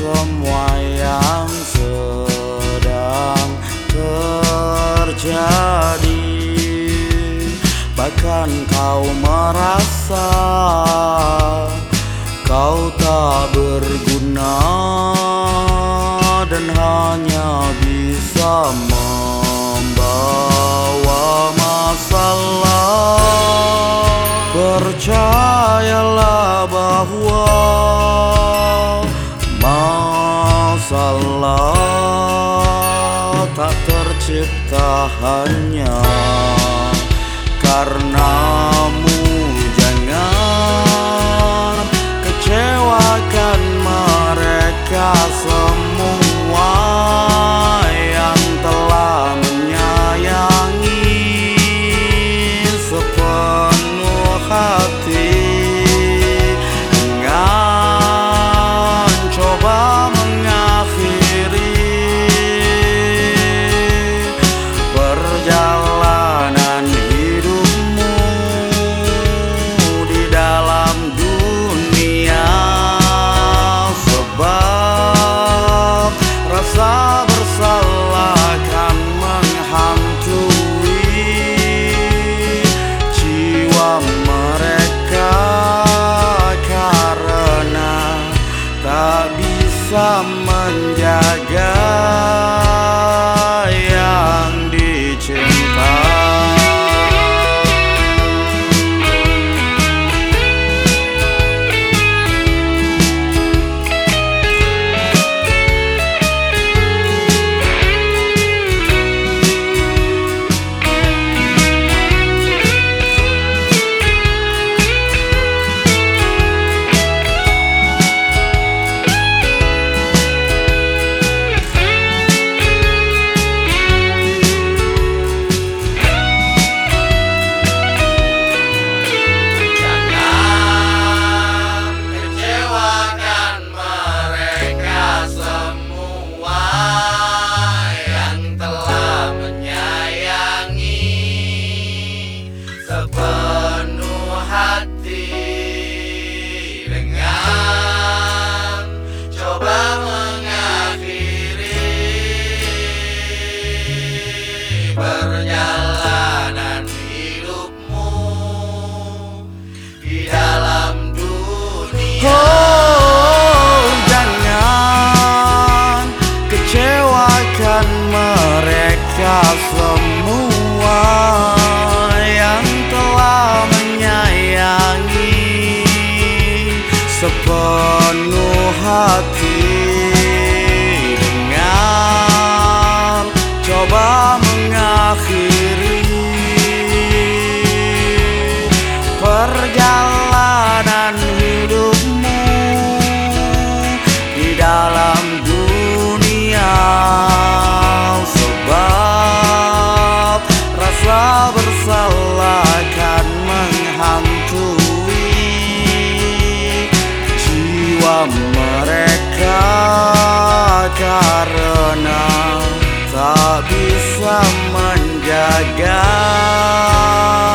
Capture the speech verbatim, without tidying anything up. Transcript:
semua yang sedang terjadi. Bahkan kau merasa kau tak berguna dan hanya bisa membawa masalah. Percayalah bahwa masalah tak tercipta hanya karenamu. Jangan kecewakan mereka semua yang telah menyayangi sepenuh hati. Jangan coba mengakhiri perjalanan hidupmu di dalam dunia, sebab rasa bersalah akan menghantui jiwa mereka karena tak bisa menjaga yang dicinta. Sepenuh hati, dengan coba mengakhiri perjalanan hidupmu di dalam dunia. Oh, jangan kecewakan mereka semua yang telah menyayangi sepenuh hati. Dengan coba mengakhiri perjalanan hidupmu di dalam dunia, sebab rasa bersalah akan menghantui jiwa mereka karena tak bisa menjaga